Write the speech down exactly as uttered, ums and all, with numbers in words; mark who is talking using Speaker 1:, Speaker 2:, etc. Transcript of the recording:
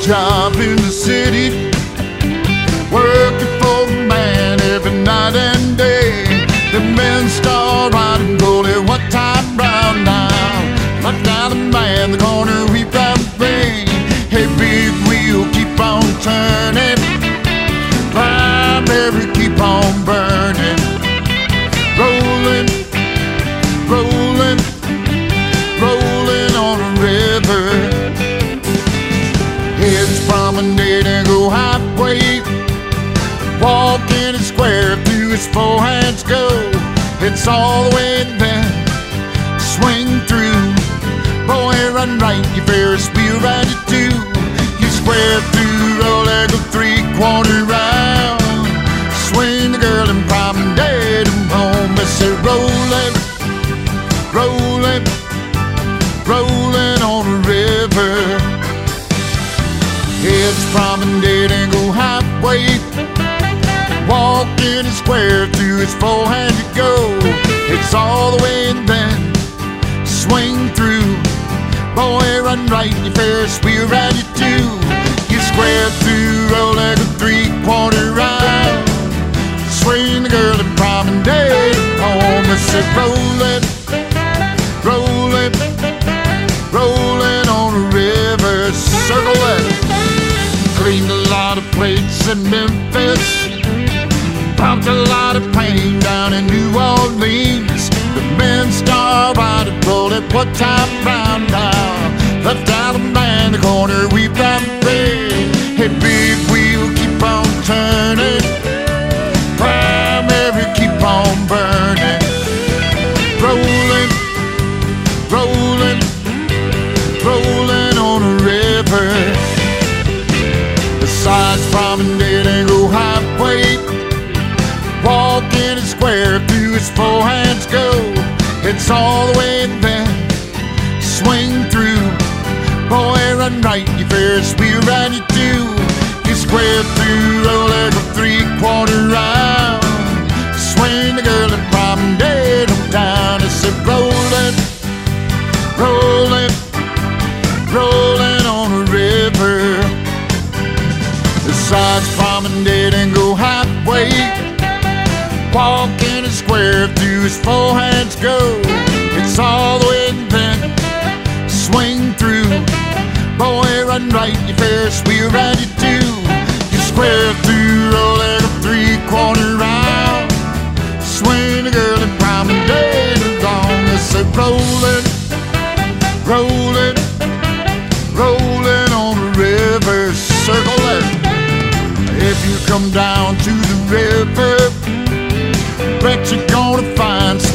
Speaker 1: job in the city, working for the man every night and day. The men start riding bullet one time round now. Knock down the man, the corner we found pain. Hey, big wheel, keep on turning. Primary, keep on burning. Rolling, rolling, rolling on a river. Heads promenading, go halfway. Walking a square through his four hands go. It's all the way then, swing through. Boy, run right, you Ferris wheel ride it too. You square through, roll like a three-quarter round. Swing the girl and promenade him home. I say rolling, rolling, rolling on a river. Heads promenade and go halfway. Walk in a square through his four hand to go. It's all the way and then swing through. Boy, run right, you Ferris wheel ride it too. You square through, roll like a three-quarter round. Swing the girl and promenade home. I said rolling, rolling, rolling on a river. Circle it. Cleaned a lot of plates in Memphis. Pumped a lot of pain down in New Orleans. The men star riding bullet one time round now. Left out a man, the corner we found pain. Hey, big wheel, keep on turning. Primary, keep on burning. Rolling, rolling, rolling on a river. Besides promenade and go halfway. Walk in a square through his four hands go. It's all the way then, swing through. Boy, run right, you Ferris wheel ride it too. You square through, roll like a three-quarter round. Swing the girl and promenade him down. I said rolling, rolling, rolling on a river. Besides promenade and go halfway. Walk in a square through his four hands go. It's all the way then, swing through. Boy, run right, you Ferris wheel ride it too. You square through, roll like a three-quarter round. Swing the girl and promenade along. I said rolling, rolling, rolling on the river. Circle it. If you come down to the river, bet you're gonna find